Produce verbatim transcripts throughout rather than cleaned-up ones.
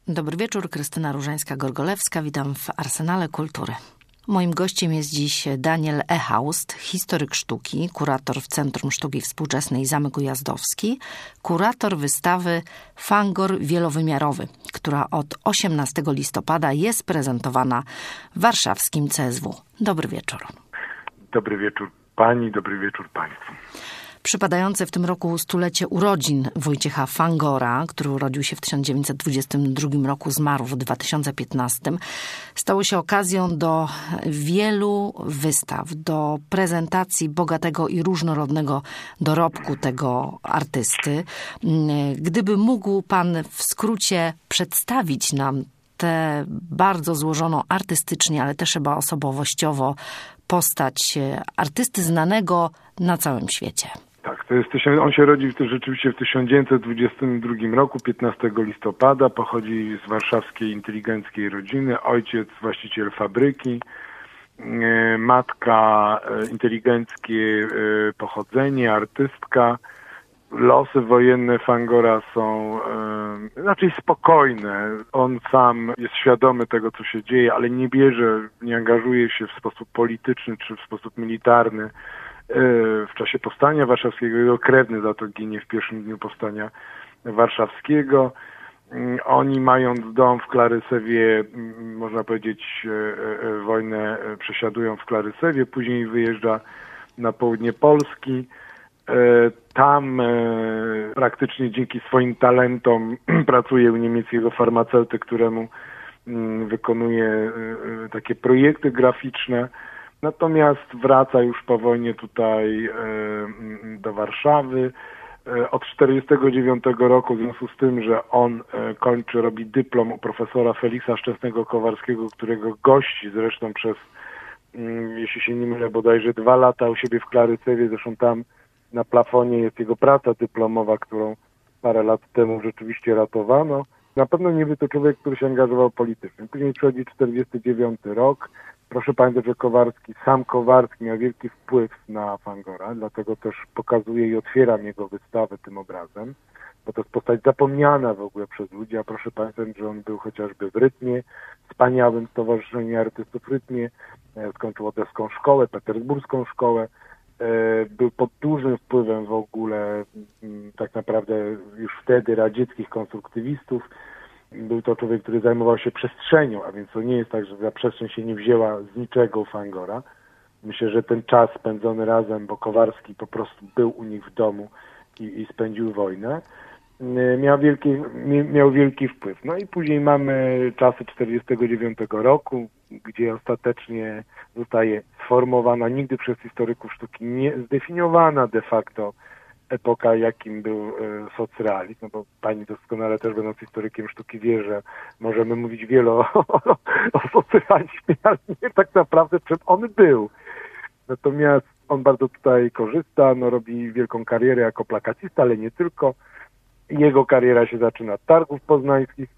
Dobry wieczór, Krystyna Różańska-Gorgolewska, witam w Arsenale Kultury. Moim gościem jest dziś Daniel Ehaust, historyk sztuki, kurator w Centrum Sztuki Współczesnej Zamek Ujazdowski, kurator wystawy Fangor Wielowymiarowy, która od osiemnastego listopada jest prezentowana w warszawskim C S W. Dobry wieczór. Dobry wieczór Pani, dobry wieczór Państwu. Przypadające w tym roku stulecie urodzin Wojciecha Fangora, który urodził się w tysiąc dziewięćset dwudziestym drugim roku, zmarł w dwa tysiące piętnastym, stało się okazją do wielu wystaw, do prezentacji bogatego i różnorodnego dorobku tego artysty. Gdyby mógł Pan w skrócie przedstawić nam tę bardzo złożoną artystycznie, ale też chyba osobowościowo postać artysty znanego na całym świecie. Tak, to jest, on się rodził rzeczywiście w tysiąc dziewięćset dwudziestym drugim roku, piętnastego listopada, pochodzi z warszawskiej inteligenckiej rodziny, ojciec właściciel fabryki, matka inteligenckie pochodzenie, artystka. Losy wojenne Fangora są e, raczej spokojne. On sam jest świadomy tego, co się dzieje, ale nie bierze, nie angażuje się w sposób polityczny czy w sposób militarny e, w czasie powstania warszawskiego. Jego krewny za to ginie w pierwszym dniu powstania warszawskiego. E, oni, mając dom w Klarysewie, można powiedzieć, e, e, wojnę przesiadują w Klarysewie, później wyjeżdża na południe Polski. Tam praktycznie dzięki swoim talentom pracuje u niemieckiego farmaceuty, któremu wykonuje takie projekty graficzne. Natomiast wraca już po wojnie tutaj do Warszawy. Od tysiąc dziewięćset czterdziestego dziewiątego roku, w związku z tym, że on kończy, robi dyplom u profesora Feliksa Szczęsnego-Kowarskiego, którego gości zresztą przez, jeśli się nie mylę, bodajże dwa lata u siebie w Klarysewie, zresztą tam na plafonie jest jego praca dyplomowa, którą parę lat temu rzeczywiście ratowano. Na pewno nie był to człowiek, który się angażował politycznie. Później przychodzi czterdziesty dziewiąty rok. Proszę pamiętać, że Kowarski, sam Kowarski miał wielki wpływ na Fangora, dlatego też pokazuję i otwieram jego wystawę tym obrazem, bo to jest postać zapomniana w ogóle przez ludzi, a proszę pamiętać, że on był chociażby w Rytmie, wspaniałym stowarzyszeniu artystów Rytmie, skończył odeską szkołę, petersburską szkołę. Był pod dużym wpływem w ogóle tak naprawdę już wtedy radzieckich konstruktywistów. Był to człowiek, który zajmował się przestrzenią, a więc to nie jest tak, że ta przestrzeń się nie wzięła z niczego u Fangora. Myślę, że ten czas spędzony razem, bo Kowarski po prostu był u nich w domu i, i spędził wojnę, miał wielki, miał wielki wpływ. No i później mamy czasy czterdziestego dziewiątego roku, gdzie ostatecznie zostaje sformowana, nigdy przez historyków sztuki nie zdefiniowana de facto epoka, jakim był e, socrealizm, no bo pani doskonale też, będąc historykiem sztuki, wie, że możemy mówić wiele o, o, o socrealizmie, ale nie tak naprawdę czym on był. Natomiast on bardzo tutaj korzysta, no robi wielką karierę jako plakacista, ale nie tylko. Jego kariera się zaczyna od targów poznańskich.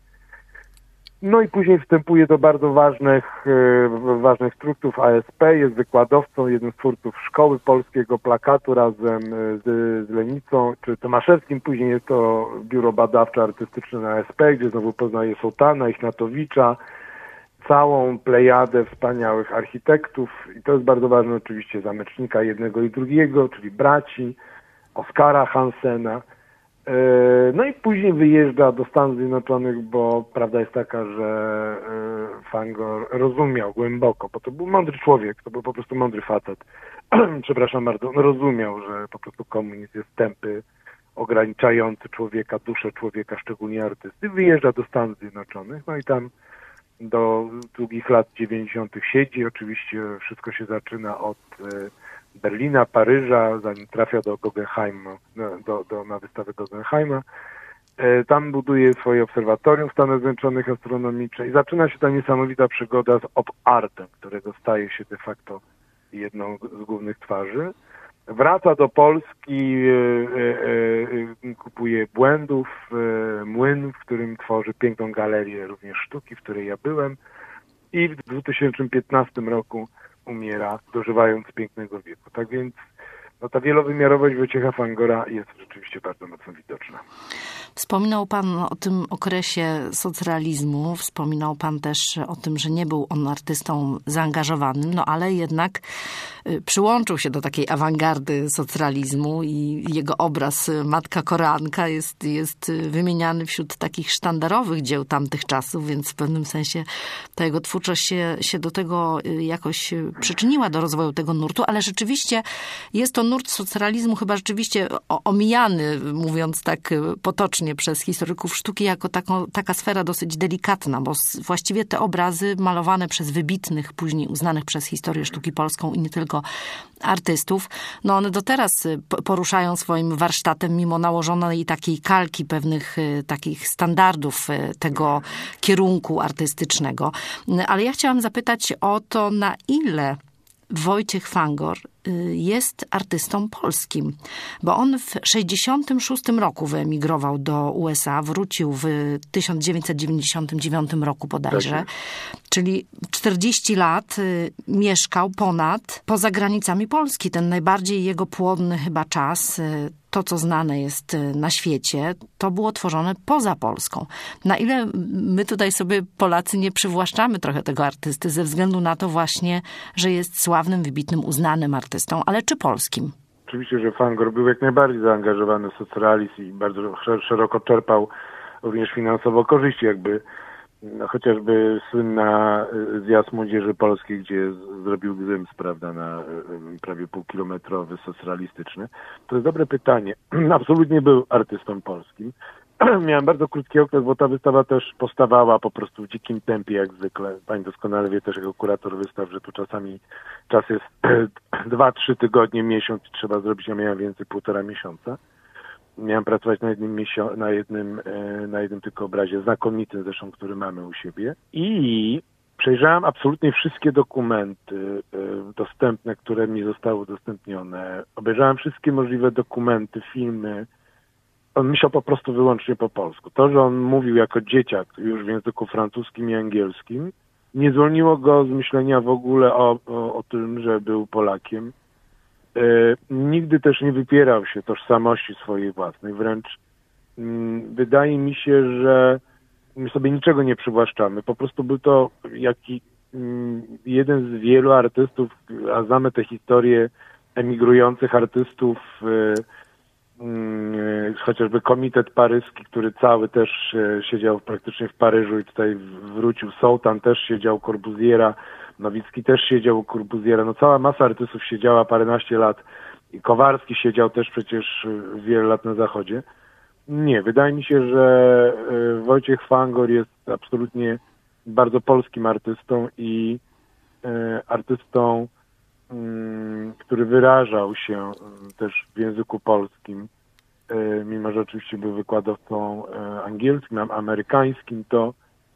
No i później wstępuje do bardzo ważnych, e, ważnych struktur A S P, jest wykładowcą, jednym z twórców Szkoły Polskiego Plakatu razem z, z Lenicą, czy Tomaszewskim. Później jest to biuro badawcze artystyczne na A S P, gdzie znowu poznaje Sołtana, Ichnatowicza, całą plejadę wspaniałych architektów. I to jest bardzo ważne oczywiście, Zamecznika jednego i drugiego, czyli braci, Oskara Hansena. No i później wyjeżdża do Stanów Zjednoczonych, bo prawda jest taka, że Fangor rozumiał głęboko, bo to był mądry człowiek, to był po prostu mądry facet. Przepraszam bardzo, on rozumiał, że po prostu komunizm jest tępy, ograniczający człowieka, duszę człowieka, szczególnie artysty. Wyjeżdża do Stanów Zjednoczonych, no i tam do długich lat dziewięćdziesiątych siedzi. Oczywiście wszystko się zaczyna od Berlina, Paryża, zanim trafia do Guggenheima, do, do, na wystawę Guggenheima. Tam buduje swoje obserwatorium w Stanach Zjednoczonych astronomicze i zaczyna się ta niesamowita przygoda z op-artem, którego staje się de facto jedną z głównych twarzy. Wraca do Polski, kupuje Błędów, młyn, w którym tworzy piękną galerię również sztuki, w której ja byłem, i w dwa tysiące piętnastym roku umiera, dożywając pięknego wieku. Tak więc no, ta wielowymiarowość Wojciecha Fangora jest rzeczywiście bardzo mocno widoczna. Wspominał pan o tym okresie socrealizmu, wspominał pan też o tym, że nie był on artystą zaangażowanym, no ale jednak przyłączył się do takiej awangardy socrealizmu i jego obraz Matka Koranka jest, jest wymieniany wśród takich sztandarowych dzieł tamtych czasów, więc w pewnym sensie ta jego twórczość się, się do tego jakoś przyczyniła, do rozwoju tego nurtu, ale rzeczywiście jest to nurt socrealizmu chyba rzeczywiście omijany, mówiąc tak potocznie, przez historyków sztuki jako taką, taka sfera dosyć delikatna, bo właściwie te obrazy malowane przez wybitnych, później uznanych przez historię sztuki polską i nie tylko artystów, no one do teraz poruszają swoim warsztatem mimo nałożonej takiej kalki pewnych takich standardów tego kierunku artystycznego. Ale ja chciałam zapytać o to, na ile Wojciech Fangor jest artystą polskim, bo on w sześćdziesiątym szóstym roku wyemigrował do U S A, wrócił w tysiąc dziewięćset dziewięćdziesiątym dziewiątym roku bodajże, tak, czyli czterdzieści lat mieszkał ponad poza granicami Polski. Ten najbardziej jego płodny chyba czas, to co znane jest na świecie, to było tworzone poza Polską. Na ile my tutaj sobie Polacy nie przywłaszczamy trochę tego artysty ze względu na to właśnie, że jest sławnym, wybitnym, uznanym artystą, ale czy polskim? Oczywiście, że Fangor był jak najbardziej zaangażowany w socrealizm i bardzo szeroko czerpał również finansowo korzyści, jakby no, chociażby słynna zjazd młodzieży polskiej, gdzie z, zrobił gzyms, prawda, na y, prawie półkilometrowy, socrealistyczny. To jest dobre pytanie. Absolutnie był artystą polskim. Miałem bardzo krótki okres, bo ta wystawa też powstawała po prostu w dzikim tempie, jak zwykle. Pani doskonale wie też jako kurator wystaw, że tu czasami czas jest dwa, trzy tygodnie, miesiąc i trzeba zrobić, ja miałem więcej, półtora miesiąca. Miałem pracować na jednym, miesiąc, na jednym, na jednym tylko obrazie, znakomitym zresztą, który mamy u siebie. I przejrzałem absolutnie wszystkie dokumenty dostępne, które mi zostały udostępnione. Obejrzałem wszystkie możliwe dokumenty, filmy. On myślał po prostu wyłącznie po polsku. To, że on mówił jako dzieciak już w języku francuskim i angielskim, nie zwolniło go z myślenia w ogóle o, o, o tym, że był Polakiem. E, nigdy też nie wypierał się tożsamości swojej własnej. Wręcz mm, wydaje mi się, że my sobie niczego nie przywłaszczamy. Po prostu był to jaki, mm, jeden z wielu artystów, a znamy tę historię emigrujących artystów, e, chociażby Komitet Paryski, który cały też siedział praktycznie w Paryżu i tutaj wrócił. Sołtan też siedział, Corbusiera, Nowicki też siedział u Corbusiera. No cała masa artystów siedziała paręnaście lat. I Kowarski siedział też przecież wiele lat na Zachodzie. Nie, wydaje mi się, że Wojciech Fangor jest absolutnie bardzo polskim artystą i artystą, który wyrażał się też w języku polskim, mimo że oczywiście był wykładowcą angielskim, amerykańskim, to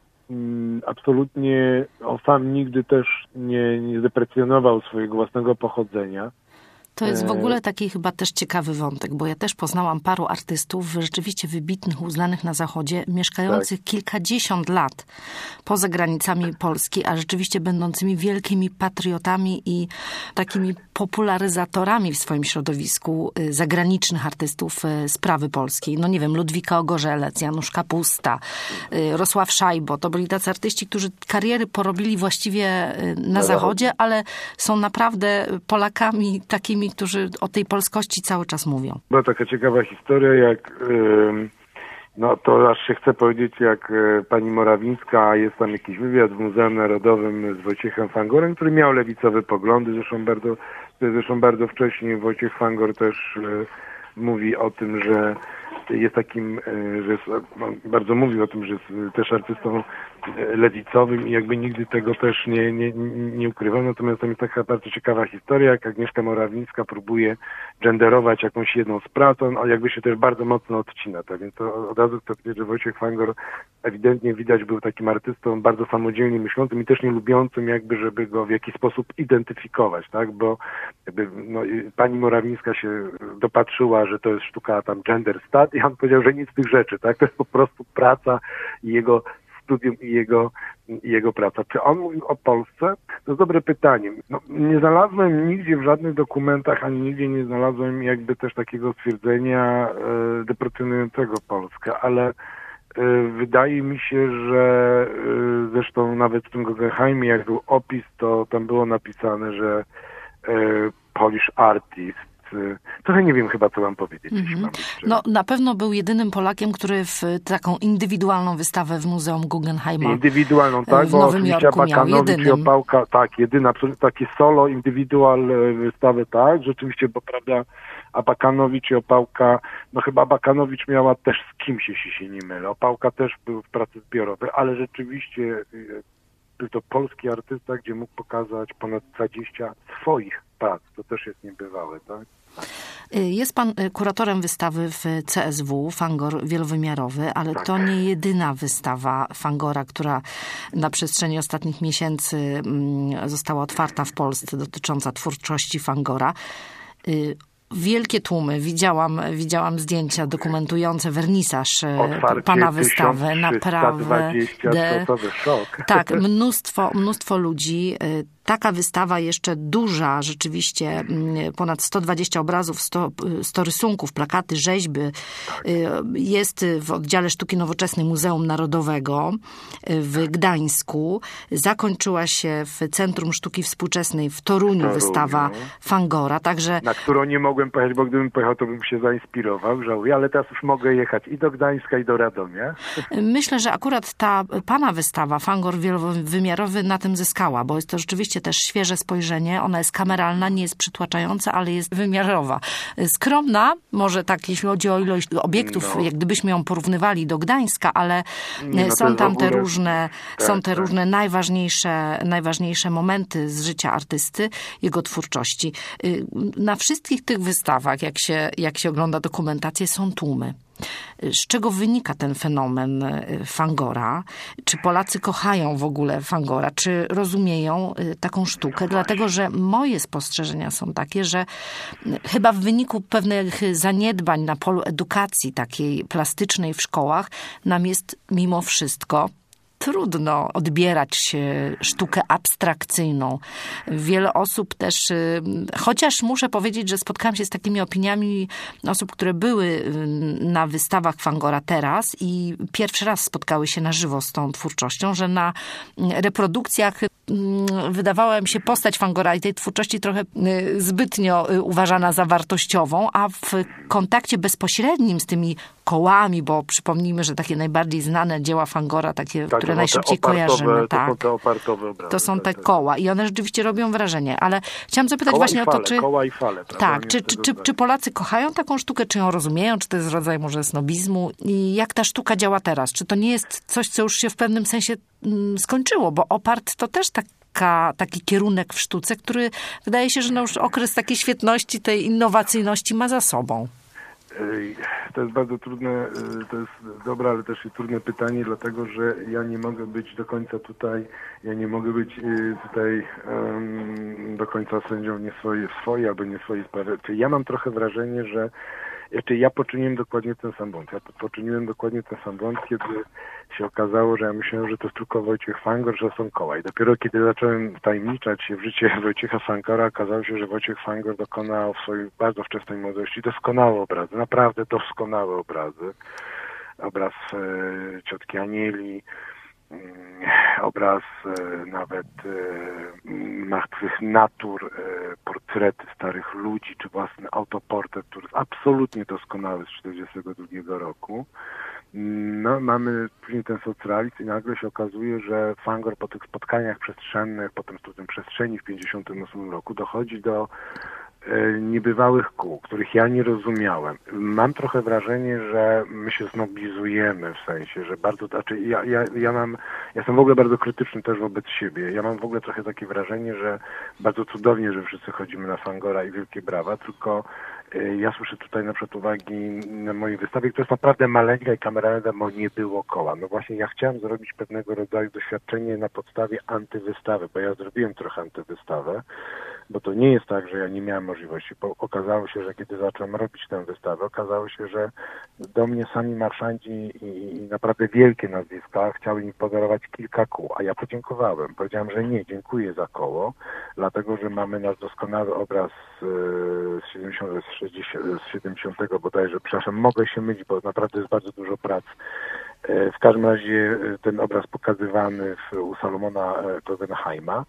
absolutnie on sam nigdy też nie, nie zdeprecjonował swojego własnego pochodzenia. To jest w ogóle taki chyba też ciekawy wątek, bo ja też poznałam paru artystów rzeczywiście wybitnych, uznanych na Zachodzie, mieszkających tak. kilkadziesiąt lat poza granicami Polski, a rzeczywiście będącymi wielkimi patriotami i takimi popularyzatorami w swoim środowisku zagranicznych artystów sprawy polskiej. No nie wiem, Ludwika Ogorzelec, Janusz Kapusta, Rosław Szajbo. To byli tacy artyści, którzy kariery porobili właściwie na Zachodzie, ale są naprawdę Polakami takimi, którzy o tej polskości cały czas mówią. Była taka ciekawa historia, jak yy, no to aż się chce powiedzieć, jak yy, pani Morawińska, jest tam jakiś wywiad w Muzeum Narodowym z Wojciechem Fangorem, który miał lewicowe poglądy, zresztą bardzo, zresztą bardzo wcześnie Wojciech Fangor też yy, mówi o tym, że jest takim, że jest, bardzo mówił o tym, że jest też artystą lewicowym i jakby nigdy tego też nie, nie, nie ukrywał. Natomiast tam jest taka bardzo ciekawa historia, jak Agnieszka Morawińska próbuje genderować jakąś jedną z prac, on jakby się też bardzo mocno odcina. Tak? Więc to od razu chcę powiedzieć, że Wojciech Fangor ewidentnie widać był takim artystą bardzo samodzielnie myślącym i też nie lubiącym jakby, żeby go w jakiś sposób identyfikować, tak? Bo jakby, no, pani Morawińska się dopatrzyła, że to jest sztuka tam gender stat i on powiedział, że nic z tych rzeczy, tak? To jest po prostu praca i jego studium i jego, i jego praca. Czy on mówił o Polsce? To dobre pytanie. No, nie znalazłem nigdzie w żadnych dokumentach, ani nigdzie nie znalazłem jakby też takiego stwierdzenia e, deprecjonującego Polskę, ale e, wydaje mi się, że e, zresztą nawet w tym Guggenheimie, jak był opis, to tam było napisane, że e, Polish artist. Trochę nie wiem chyba, co mam powiedzieć. Mm-hmm. Mam no, na pewno był jedynym Polakiem, który w taką indywidualną wystawę w Muzeum Guggenheima Indywidualną, tak, w bo Nowym oczywiście Jorku miał. Abakanowicz i Opałka, tak, jedyna, absolutnie takie solo, indywidual wystawę, tak, rzeczywiście, bo prawda, Abakanowicz i Opałka, no chyba Abakanowicz miała też z kimś, jeśli się nie mylę. Opałka też był w pracy zbiorowej, ale rzeczywiście był to polski artysta, gdzie mógł pokazać ponad dwadzieścia swoich prac. To też jest niebywałe, tak? Jest pan kuratorem wystawy w C S W, Fangor wielowymiarowy, ale tak. To nie jedyna wystawa Fangora, która na przestrzeni ostatnich miesięcy została otwarta w Polsce, dotycząca twórczości Fangora. Wielkie tłumy. Widziałam, widziałam zdjęcia dokumentujące wernisaż Otwarcie pana wystawy. Naprawdę. To szok. Tak, mnóstwo, mnóstwo ludzi. Taka wystawa jeszcze duża, rzeczywiście ponad sto dwadzieścia obrazów, sto, sto rysunków, plakaty, rzeźby. Tak. Jest w oddziale sztuki nowoczesnej Muzeum Narodowego w Gdańsku. Zakończyła się w Centrum Sztuki Współczesnej w Toruniu, Toruniu. wystawa Fangora. Także... Na którą nie mogłem pojechać, bo gdybym pojechał, to bym się zainspirował, żałuję, ale teraz już mogę jechać i do Gdańska, i do Radomia. Myślę, że akurat ta pana wystawa, Fangor wielowymiarowy, na tym zyskała, bo jest to rzeczywiście też świeże spojrzenie. Ona jest kameralna, nie jest przytłaczająca, ale jest wymiarowa. Skromna, może tak, jeśli chodzi o ilość obiektów, no. jak gdybyśmy ją porównywali do Gdańska, ale nie, no są tam te różne, tak, są te tak. różne najważniejsze, najważniejsze momenty z życia artysty, jego twórczości. Na wszystkich tych wystawach, jak się, jak się ogląda dokumentację, są tłumy. Z czego wynika ten fenomen Fangora? Czy Polacy kochają w ogóle Fangora? Czy rozumieją taką sztukę? Dlatego, że moje spostrzeżenia są takie, że chyba w wyniku pewnych zaniedbań na polu edukacji takiej plastycznej w szkołach nam jest mimo wszystko trudno odbierać sztukę abstrakcyjną. Wiele osób też, chociaż muszę powiedzieć, że spotkałam się z takimi opiniami osób, które były na wystawach Fangora teraz i pierwszy raz spotkały się na żywo z tą twórczością, że na reprodukcjach wydawała mi się postać Fangora i tej twórczości trochę zbytnio uważana za wartościową, a w kontakcie bezpośrednim z tymi kołami, bo przypomnijmy, że takie najbardziej znane dzieła Fangora, takie, tak, które najszybciej kojarzymy. Tak. To są te opartowe obrazy. To są te tak, koła i one rzeczywiście robią wrażenie, ale chciałam zapytać koła właśnie fale, o to, czy... Koła i fale. Tak, czy, czy, czy, czy Polacy kochają taką sztukę, czy ją rozumieją, czy to jest rodzaj może snobizmu i jak ta sztuka działa teraz? Czy to nie jest coś, co już się w pewnym sensie mm, skończyło, bo opart to też tak Taka, taki kierunek w sztuce, który wydaje się, że no już okres takiej świetności, tej innowacyjności ma za sobą. To jest bardzo trudne, to jest dobre, ale też i trudne pytanie, dlatego że ja nie mogę być do końca tutaj, ja nie mogę być tutaj um, do końca sędzią nie swojej, swojej albo nie swojej sprawy. Czyli ja mam trochę wrażenie, że Czyli ja poczyniłem dokładnie ten sam błąd. Ja poczyniłem dokładnie ten sam błąd, kiedy się okazało, że ja myślałem, że to jest tylko Wojciech Fangor, że są koła. I dopiero kiedy zacząłem tajemniczać się w życie Wojciecha Fangora, okazało się, że Wojciech Fangor dokonał w swojej bardzo wczesnej młodości doskonałe obrazy, naprawdę doskonałe obrazy. Obraz e, Ciotki Anieli, obraz e, nawet e, martwych natur, e, portrety starych ludzi, czy własny autoportret, który jest absolutnie doskonały z czterdziestego drugiego roku. No, mamy później ten socrealizm i nagle się okazuje, że Fangor po tych spotkaniach przestrzennych, potem studium przestrzeni w pięćdziesiątym ósmym roku dochodzi do e, niebywałych kół, których ja nie rozumiałem. Mam trochę wrażenie, że my się znobilizujemy, w sensie, że bardzo, znaczy ja, ja, ja mam, ja jestem w ogóle bardzo krytyczny też wobec siebie. Ja mam w ogóle trochę takie wrażenie, że bardzo cudownie, że wszyscy chodzimy na Fangora i wielkie brawa, tylko Ja słyszę tutaj na przykład uwagi na mojej wystawie, która jest naprawdę maleńka i kameralna, bo nie było koła. No właśnie ja chciałem zrobić pewnego rodzaju doświadczenie na podstawie antywystawy, bo ja zrobiłem trochę antywystawę, bo to nie jest tak, że ja nie miałem możliwości. Bo okazało się, że kiedy zacząłem robić tę wystawę, okazało się, że do mnie sami marszandzi i, i naprawdę wielkie nazwiska chciały mi podarować kilka kół, a ja podziękowałem. Powiedziałem, że nie, dziękuję za koło, dlatego, że mamy nasz doskonały obraz z siedemdziesiątego bodajże, przepraszam, mogę się mylić, bo naprawdę jest bardzo dużo prac. W każdym razie ten obraz pokazywany w, u Salomona Guggenheima,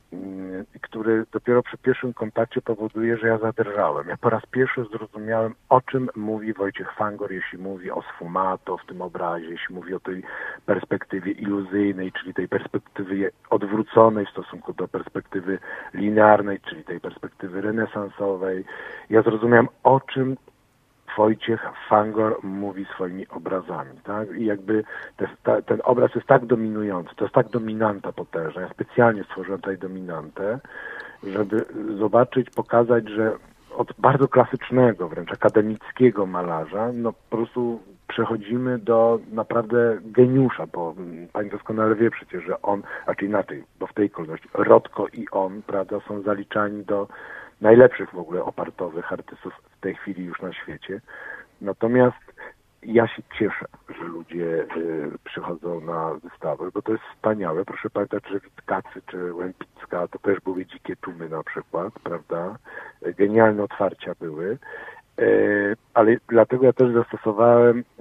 który dopiero przy pierwszym kontakcie powoduje, że ja zadrżałem. Ja po raz pierwszy zrozumiałem, o czym mówi Wojciech Fangor, jeśli mówi o sfumato w tym obrazie, jeśli mówi o tej perspektywie iluzyjnej, czyli tej perspektywie odwróconej w stosunku do perspektywy linearnej, czyli tej perspektywy renesansowej. Ja zrozumiałem, o czym Wojciech Fangor mówi swoimi obrazami, tak? I jakby te, ta, ten obraz jest tak dominujący, to jest tak dominanta potężna. Ja specjalnie stworzyłem tutaj dominantę, żeby zobaczyć, pokazać, że od bardzo klasycznego, wręcz akademickiego malarza, no po prostu przechodzimy do naprawdę geniusza, bo pani doskonale wie przecież, że on, a czy inaczej, bo w tej kolejności Rothko i on, prawda, są zaliczani do najlepszych w ogóle opartowych artystów w tej chwili już na świecie. Natomiast ja się cieszę, że ludzie y, przychodzą na wystawę, bo to jest wspaniałe. Proszę pamiętać, że Witkacy czy Łępicka to też były dzikie tłumy na przykład, prawda? Genialne otwarcia były. Y, ale dlatego ja też zastosowałem y,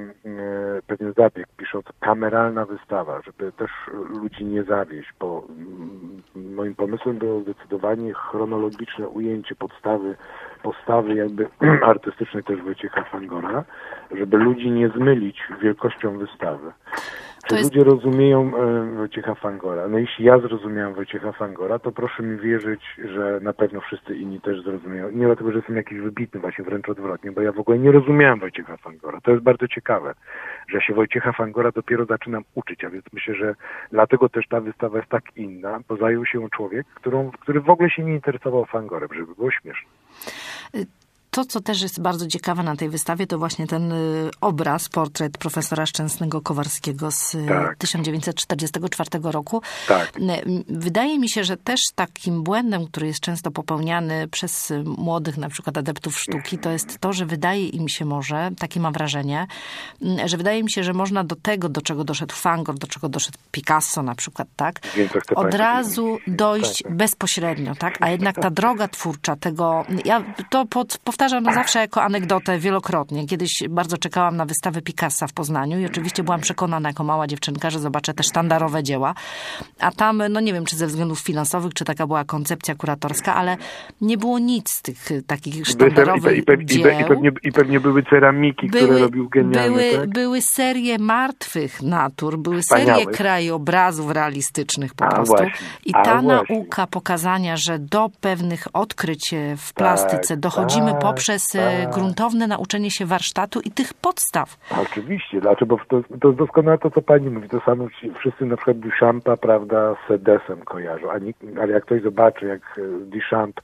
y, pewien zabieg, pisząc kameralna wystawa, żeby też ludzi nie zawieść, bo y, moim pomysłem było zdecydowanie chronologiczne ujęcie podstawy, postawy jakby artystycznej też Wojciecha Fangora, żeby ludzi nie zmylić wielkością wystawy. Czy jest... ludzie rozumieją e, Wojciecha Fangora? No jeśli ja zrozumiałem Wojciecha Fangora, to proszę mi wierzyć, że na pewno wszyscy inni też zrozumieją. Nie dlatego, że jestem jakiś wybitny, właśnie wręcz odwrotnie, bo ja w ogóle nie rozumiałem Wojciecha Fangora. To jest bardzo ciekawe, że ja się Wojciecha Fangora dopiero zaczynam uczyć, a więc myślę, że dlatego też ta wystawa jest tak inna, bo zajął się człowiek, którą, który w ogóle się nie interesował Fangorem, żeby było śmieszne. To, co też jest bardzo ciekawe na tej wystawie, to właśnie ten obraz, portret profesora Szczęsnego Kowarskiego z tak. tysiąc dziewięćset czterdziestego czwartego roku. Tak. Wydaje mi się, że też takim błędem, który jest często popełniany przez młodych, na przykład adeptów sztuki, to jest to, że wydaje im się może, takie mam wrażenie, że wydaje mi się, że można do tego, do czego doszedł Fangor, do czego doszedł Picasso na przykład, tak? Od razu dojść tak, tak. bezpośrednio, tak? A jednak ta droga twórcza tego, ja to pod, powtarzam no zawsze jako anegdotę wielokrotnie. Kiedyś bardzo czekałam na wystawę Picassa w Poznaniu i oczywiście byłam przekonana jako mała dziewczynka, że zobaczę te sztandarowe dzieła. A tam, no nie wiem, czy ze względów finansowych, czy taka była koncepcja kuratorska, ale nie było nic z tych takich sztandarowych I, pe, i, pe, dzieł. I, pewnie, I pewnie były ceramiki, były, które robił genialnie. Były, tak? były serie martwych natur, były serie krajobrazów realistycznych po A, prostu. właśnie. I A, ta właśnie. nauka pokazania, że do pewnych odkryć w plastyce tak, dochodzimy tak. poprzez Tak. gruntowne nauczenie się warsztatu i tych podstaw. Oczywiście, znaczy, bo to, to jest doskonale to, co pani mówi. To samo wszyscy na przykład Duchampa, prawda, z Sedesem kojarzą, a nie, ale jak ktoś zobaczy, jak Duchamp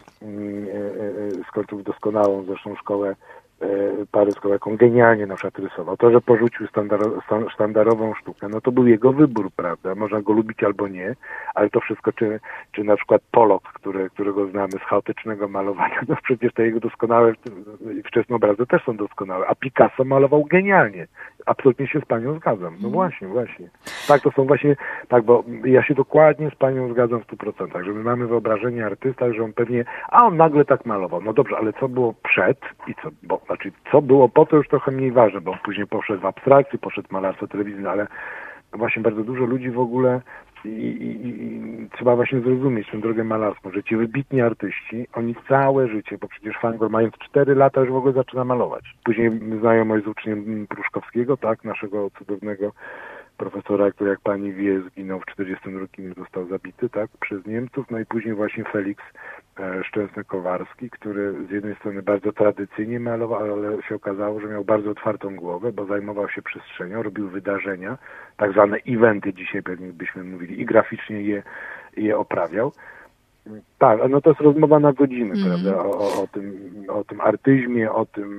mm, e, e, skończył doskonałą zresztą szkołę paryską, jaką genialnie na przykład rysował. To, że porzucił standard, sztandarową sztukę, no to był jego wybór, prawda? Można go lubić albo nie, ale to wszystko, czy, czy na przykład Pollock, który, którego znamy z chaotycznego malowania, no przecież te jego doskonałe wczesne obrazy też są doskonałe, a Picasso malował genialnie. Absolutnie się z panią zgadzam. No właśnie, właśnie. Tak, to są właśnie, tak, bo ja się dokładnie z panią zgadzam w stu procentach, że my mamy wyobrażenie artysta, że on pewnie, a on nagle tak malował. No dobrze, ale co było przed i co, bo, znaczy co było po, to już trochę mniej ważne, bo on później poszedł w abstrakcję, poszedł w malarstwo telewizyjne, ale właśnie bardzo dużo ludzi w ogóle i, i, i trzeba właśnie zrozumieć tę drogę malarską, że ci wybitni artyści, oni całe życie, bo przecież Fangor mając cztery lata już w ogóle zaczyna malować. Później znajomość z uczniem Pruszkowskiego, tak, naszego cudownego profesora, który jak pani wie zginął w czterdziestym drugim, został zabity, tak, przez Niemców, no i później właśnie Felix e, Szczęsny-Kowarski, który z jednej strony bardzo tradycyjnie malował, ale się okazało, że miał bardzo otwartą głowę, bo zajmował się przestrzenią, robił wydarzenia, tak zwane eventy dzisiaj pewnie byśmy mówili i graficznie je, je oprawiał. Tak, no to jest rozmowa na godziny, mm. prawda, o, o, o, tym, o tym artyzmie, o tym,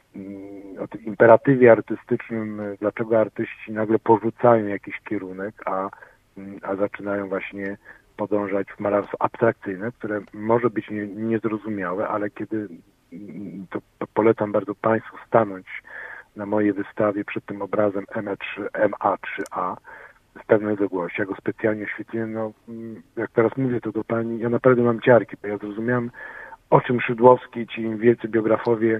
o tym imperatywie artystycznym, dlaczego artyści nagle porzucają jakiś kierunek, a, a zaczynają właśnie podążać w malarstwo abstrakcyjne, które może być nie, niezrozumiałe, ale kiedy, to polecam bardzo Państwu stanąć na mojej wystawie przed tym obrazem M A trzy A z pewnej odległości. Ja go specjalnie oświetliłem, no jak teraz mówię to do Pani, ja naprawdę mam ciarki, bo ja zrozumiałem, o czym Szydłowski, ci wielcy biografowie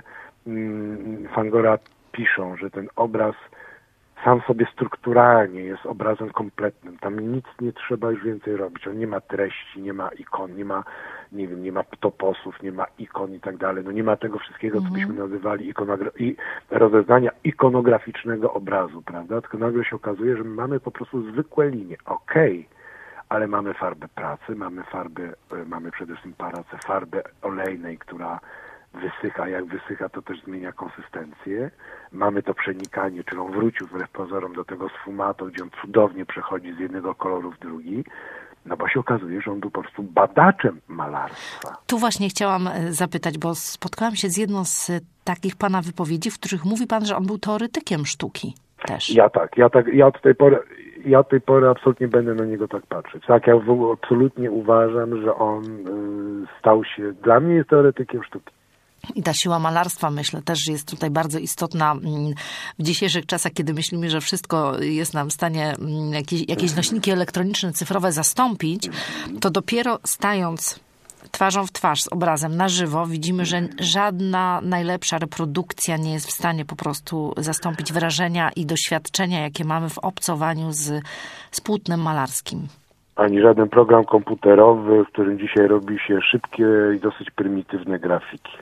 mm, Fangora piszą, że ten obraz sam sobie strukturalnie jest obrazem kompletnym. Tam nic nie trzeba już więcej robić. On nie ma treści, nie ma ikon, nie ma, nie wiem, nie ma toposów, nie ma ikon i tak dalej. No nie ma tego wszystkiego, co byśmy nazywali ikonogra- i rozeznania ikonograficznego obrazu, prawda? Tylko nagle się okazuje, że my mamy po prostu zwykłe linie. Okej, okay, ale mamy farbę pracy, mamy farbę, mamy przede wszystkim paracę farby olejnej, która wysycha, jak wysycha, to też zmienia konsystencję. Mamy to przenikanie, czyli on wrócił wbrew pozorom do tego sfumato, gdzie on cudownie przechodzi z jednego koloru w drugi, no bo się okazuje, że on był po prostu badaczem malarstwa. Tu właśnie chciałam zapytać, bo spotkałam się z jedną z takich pana wypowiedzi, w których mówi pan, że on był teoretykiem sztuki też. Ja tak, ja tak, ja od tej pory, ja od tej pory absolutnie będę na niego tak patrzeć. Tak, ja w ogóle absolutnie uważam, że on y, stał się, dla mnie jest teoretykiem sztuki. I ta siła malarstwa, myślę, też jest tutaj bardzo istotna w dzisiejszych czasach, kiedy myślimy, że wszystko jest nam w stanie jakieś, jakieś nośniki elektroniczne, cyfrowe zastąpić, to dopiero stając twarzą w twarz z obrazem na żywo widzimy, że żadna najlepsza reprodukcja nie jest w stanie po prostu zastąpić wrażenia i doświadczenia, jakie mamy w obcowaniu z, z płótnem malarskim. Ani żaden program komputerowy, w którym dzisiaj robi się szybkie i dosyć prymitywne grafiki.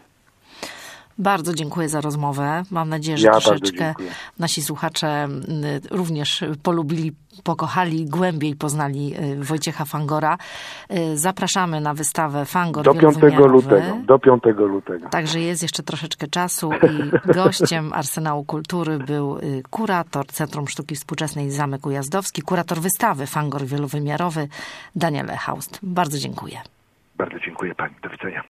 Bardzo dziękuję za rozmowę. Mam nadzieję, że ja troszeczkę nasi słuchacze również polubili, pokochali, głębiej poznali Wojciecha Fangora. Zapraszamy na wystawę Fangor do piątego lutego. Do piątego lutego. Także jest jeszcze troszeczkę czasu i gościem Arsenału Kultury był kurator Centrum Sztuki Współczesnej Zamek Ujazdowski, kurator wystawy Fangor wielowymiarowy Daniel Haust. Bardzo dziękuję. Bardzo dziękuję Pani. Do widzenia.